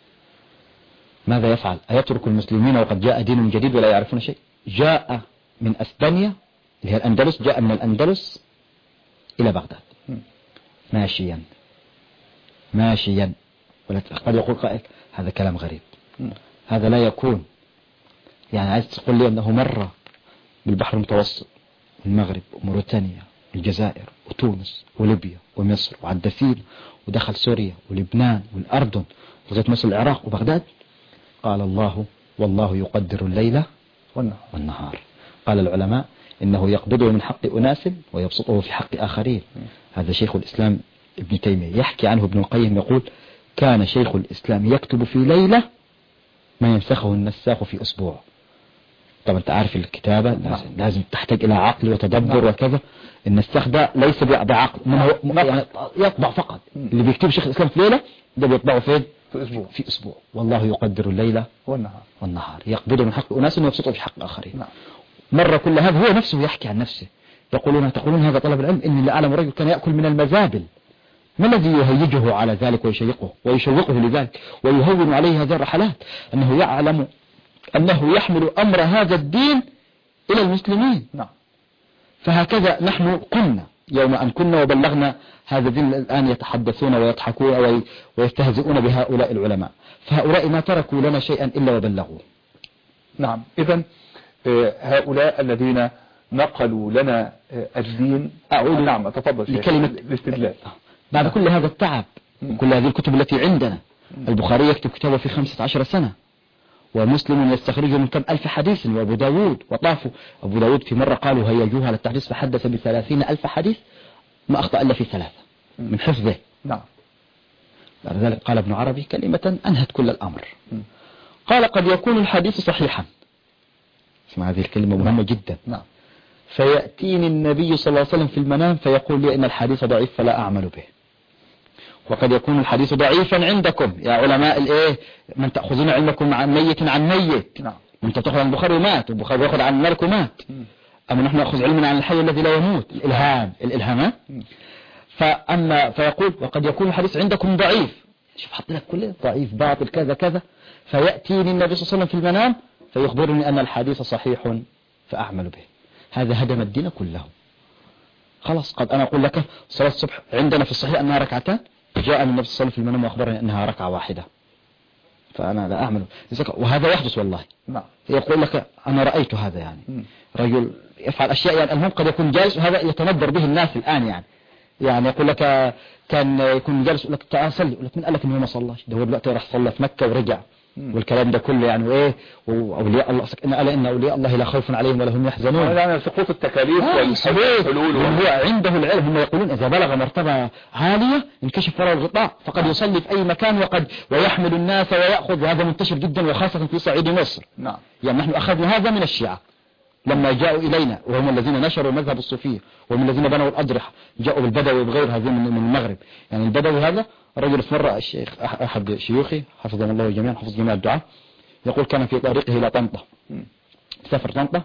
ماذا يفعل؟ أيترك المسلمين وقد جاء دين جديد ولا يعرفون شيء؟ جاء من أسبانيا اللي هي الأندلس، جاء من الأندلس إلى بغداد ماشيا ماشيا. قد يقول قائل هذا كلام غريب، هذا لا يكون. يعني عايز تقول لي أنه مر بالبحر المتوسط والمغرب وموريتانيا والجزائر وتونس وليبيا ومصر وعدى فين ودخل سوريا ولبنان والأردن لغاية مصر العراق وبغداد؟ قال الله والله يقدر الليل والنهار. قال العلماء إنه يقبضه من حق أناس ويبسطه في حق آخرين. هذا شيخ الإسلام ابن تيمية يحكي عنه ابن القيم، يقول كان شيخ الإسلام يكتب في ليلة ما ينسخه النساخ في أسبوع. طبعا أنت عارف الكتابة لازم تحتاج إلى عقل وتدبر وكذا. النساخ ده ليس بعقل، يعني يطبع فقط. اللي بيكتب شيخ الإسلام في ليلة ده بيطبعه فين؟ في أسبوع. والله يقدر الليل والنهار يقبضه من حق أناس ويبسطه في حق آخرين. مرة كل هذا هو نفسه يحكي عن نفسه، تقولون هذا طلب العلم، إني لأعلم رجل كان يأكل من المزابل. ما الذي يهيجه على ذلك ويشوقه لذلك ويهون عليه هذه الرحلات؟ أنه يعلم أنه يحمل أمر هذا الدين إلى المسلمين. فهكذا نحن قلنا يوم أن كنا وبلغنا هذا الدين، الآن يتحدثون ويضحكون ويستهزئون بهؤلاء العلماء. فهؤلاء ما تركوا لنا شيئا إلا وبلغوا. نعم. إذن هؤلاء الذين نقلوا لنا الدين. نعم تفضل شيخ. لكلمة الاستدلال بعد كل هذا التعب كل هذه الكتب التي عندنا. البخاري يكتب كتابه في 15 سنة، ومسلم يستخرجه من كم ألف حديث، وأبو داود وطافوا. أبو داود في مرة قالوا هيجوها للتحديث فحدث ب30,000 حديث ما أخطأ إلا في 3 من حفظه. نعم. بعد ذلك قال ابن عربي كلمة أنهت كل الأمر. قال قد يكون الحديث صحيحا، اسمع هذه الكلمة مهمة جدا. نعم. فيأتيني النبي صلى الله عليه وسلم في المنام فيقول لي إن الحديث ضعيف فلا أعمل به. وقد يكون الحديث ضعيفا عندكم يا علماء الإيه، من تأخذون علمكم عن ميت عن ميت. نعم. من تأخذ عن البخاري ومات، والبخاري يأخذ عن الملك ومات. أما نحن نأخذ علمنا عن الحي الذي لا يموت، الإلهام. فيقول وقد يكون الحديث عندكم ضعيف. شوف حط لك كله ضعيف باطل كذا كذا. فيأتيني النبي صلى الله عليه وسلم في المنام فيخبرني أن الحديث صحيح فأعمل به. هذا هدم الدين كله. خلاص قد أنا أقول لك صلاة الصبح عندنا في الصحيح أنها ركعتان، جاء النبي صلى الله عليه وسلم في المنام وأخبرني أنها ركعة واحدة، فأنا لا أعمل. وهذا يحدث والله. نعم. يقول لك أنا رأيت هذا، يعني رجل يفعل أشياء يعني المهم قد يكون جالس، وهذا يتندر به الناس الآن. يعني يقول لك كان يكون جالس يقول لك تعال صلي، يقول لك من قال لك إنه ما صلاش؟ ده هو دلوقتي راح صلى في مكة ورجع. والكلام ده كله يعني وإيه، وأولياء الله إن أولياء الله لا خوف عليهم ولا هم يحزنون. يعني سقوط التكاليف والحلول. هو عنده العلم. هم يقولون إذا بلغ مرتبة عالية انكشف وراء الغطاء فقد يصلي في أي مكان ويحمل الناس ويأخذ. هذا منتشر جدا وخاصة في صعيد مصر. نعم. يعني نحن أخذنا هذا من الشيعة لما جاءوا إلينا، وهم الذين نشروا مذهب الصوفية، وهم الذين بنوا الأضرحة. جاءوا بالبدوي وبغير هذه من المغرب. يعني البدوي هذا رجل في مرة الشيخ أحد شيوخي حفظهم الله جميعا، حفظ جميع الدعاء، يقول كان في طريقه إلى طنطا، سافر طنطا،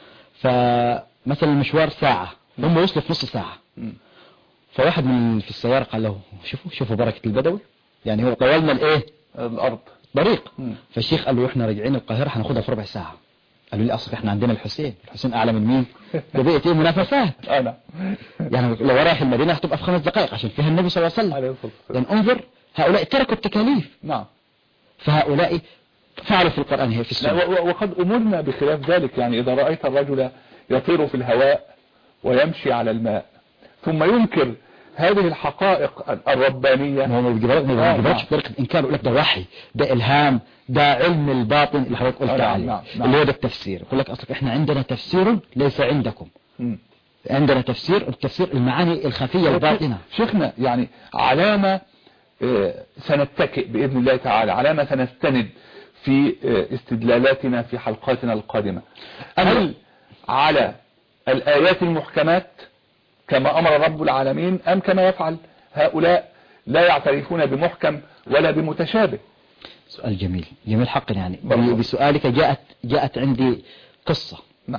فمثلا المشوار ساعة، هم وصلوا في نص ساعة. فواحد في السيارة قال له شوفوا بركة البدوي، يعني هو طولنا الأرض طريق. فالشيخ قال له احنا راجعين القاهرة هناخدها في ربع ساعة. قالوا لي أصلا احنا عندنا الحسين أعلى من مين؟ ببيئة منافسات. يعني لو رايح المدينة هتبقى في 5 دقائق عشان فيها النبي صلى الله عليه وسلم. يعني انظر هؤلاء تركوا التكاليف. نعم. فهؤلاء فعلوا في القرآن هي في السنة. وقد أمرنا بخلاف ذلك. يعني إذا رأيت الرجل يطير في الهواء ويمشي على الماء ثم ينكر هذه الحقائق الربانية، ما بيجيبلكش بطريقة إنكار، يقول لك ده وحي، ده إلهام، ده علم الباطن اللي حضرتك قلت عليه. اللي هو ده التفسير. يقول لك أصلك إحنا عندنا تفسير ليس عندكم. عندنا التفسير المعاني الخفية الباطنة. شيخنا يعني علامة سنتكئ بإذن الله تعالى، على ما سنستند في استدلالاتنا في حلقاتنا القادمة؟ هل على الآيات المحكمات كما أمر رب العالمين، أم كما يفعل هؤلاء لا يعترفون بمحكم ولا بمتشابه؟ سؤال جميل جميل حقا. يعني بسؤالك جاءت عندي قصة. نعم.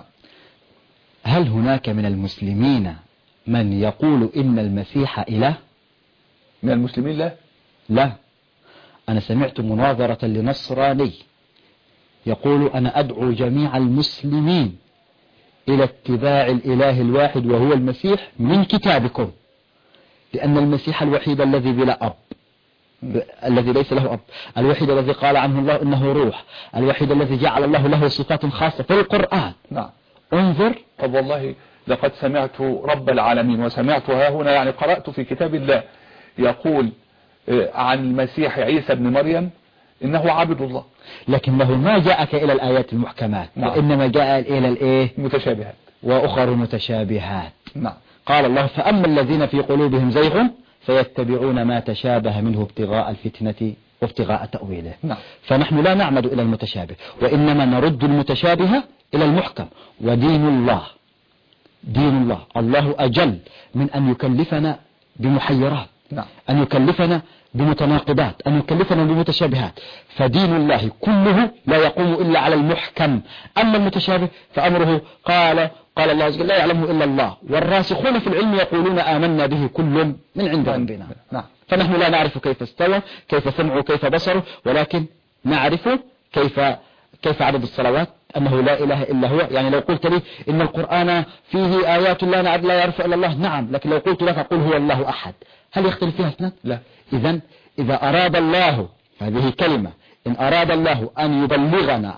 هل هناك من المسلمين من يقول إن المسيح إله؟ من المسلمين لا. لا، أنا سمعت مناظرة لنصراني يقول أنا أدعو جميع المسلمين إلى اتباع الإله الواحد وهو المسيح من كتابكم، لأن المسيح الوحيد الذي بلا أب، الذي ليس له أب، الوحيد الذي قال عنه الله إنه روح، الوحيد الذي جعل الله له صفات خاصة في القرآن. نعم. انظر. طب والله لقد سمعت رب العالمين وسمعت ها هنا، يعني قرأت في كتاب الله يقول عن المسيح عيسى بن مريم إنه عبد الله، لكنه ما جاءك إلى الآيات المحكمات. نعم. وإنما جاء إلى الإيه؟ متشابهات وأخر متشابهات. نعم. قال الله فأما الذين في قلوبهم زيغ فيتبعون ما تشابه منه ابتغاء الفتنة وابتغاء تأويله. نعم. فنحن لا نعمد إلى المتشابه، وإنما نرد المتشابه إلى المحكم. ودين الله دين الله، الله أجل من أن يكلفنا بمحيرات. نعم. أن يكلفنا بمتناقضات، أن يكلفنا بمتشابهات. فدين الله كله لا يقوم إلا على المحكم. أما المتشابه فأمره قال الله عز وجل لا يعلمه إلا الله، والراسخون في العلم يقولون آمنا به كل من عند ربنا. نعم. فنحن لا نعرف كيف استوى، كيف سمعه، كيف بصره، ولكن نعرف كيف عدد الصلوات، أنه لا إله إلا هو. يعني لو قلت لي إن القرآن فيه آيات لا يعرف إلا الله، نعم، لكن لو قلت لك قل هو الله أحد، هل يختلف فيها اثنان؟ لا. إذا أراد الله، هذه كلمة، إن أراد الله أن يبلغنا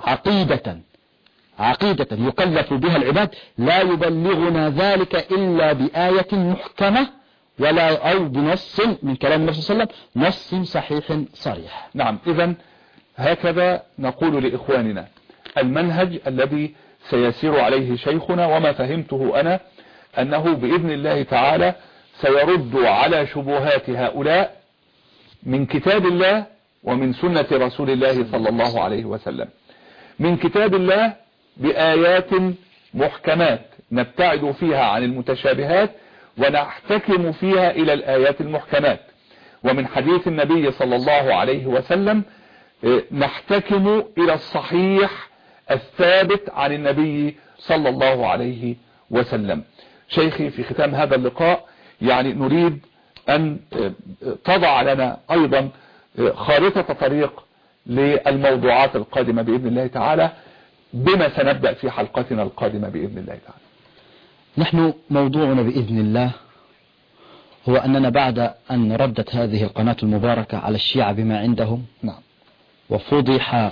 عقيدة يكلف بها العباد، لا يبلغنا ذلك إلا بآية محكمة أو بنص من كلام النبي صلى الله عليه وسلم، نص صحيح صريح. نعم. إذن هكذا نقول لإخواننا المنهج الذي سيسير عليه شيخنا، وما فهمته أنا أنه بإذن الله تعالى سيرد على شبهات هؤلاء من كتاب الله ومن سنة رسول الله صلى الله عليه وسلم. من كتاب الله بآيات محكمات نبتعد فيها عن المتشابهات ونحتكم فيها إلى الآيات المحكمات، ومن حديث النبي صلى الله عليه وسلم نحتكم إلى الصحيح الثابت عن النبي صلى الله عليه وسلم. شيخي، في ختام هذا اللقاء يعني نريد أن تضع لنا أيضا خارطة طريق للموضوعات القادمة بإذن الله تعالى، بما سنبدأ في حلقتنا القادمة بإذن الله تعالى. نحن موضوعنا بإذن الله هو أننا بعد أن ردت هذه القناة المباركة على الشيعة بما عندهم، نعم، وفضح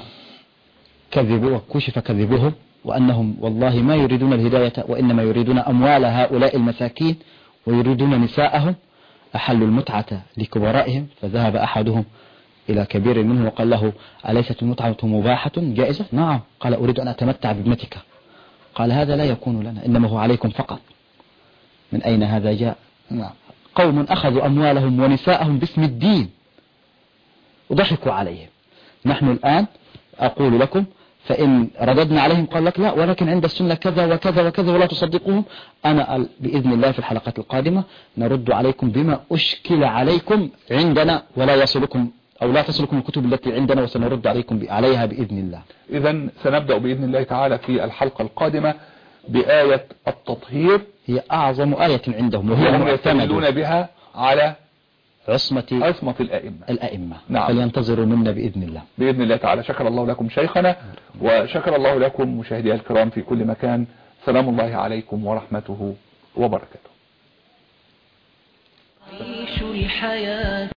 وكشف كذبهم، وأنهم والله ما يريدون الهداية وإنما يريدون أموال هؤلاء المساكين ويريدون نساءهم، أحلوا المتعة لكبرائهم. فذهب أحدهم إلى كبير منه وقال له أليست المتعة مباحة جائزة؟ نعم. قال أريد أن أتمتع بابنتك. قال هذا لا يكون لنا، إنما هو عليكم فقط. من أين هذا جاء؟ نعم. قوم أخذوا أموالهم ونساءهم باسم الدين وضحكوا عليهم. نحن الآن أقول لكم فإن رددنا عليهم قال لك لا، ولكن عند السنة كذا وكذا وكذا ولا تصدقوهم. أنا بإذن الله في الحلقات القادمة نرد عليكم بما أشكل عليكم عندنا، ولا يصلكم أو لا تصلكم الكتب التي عندنا، وسنرد عليها بإذن الله. إذن سنبدأ بإذن الله تعالى في الحلقة القادمة بآية التطهير، هي أعظم آية عندهم، وهم يستدلون بها على عصمة الأئمة. نعم. فلينتظروا منا بإذن الله. بإذن الله تعالى. شكر الله لكم شيخنا، وشكر الله لكم مشاهدي الكرام في كل مكان. سلام الله عليكم ورحمته وبركاته. عيش الحياة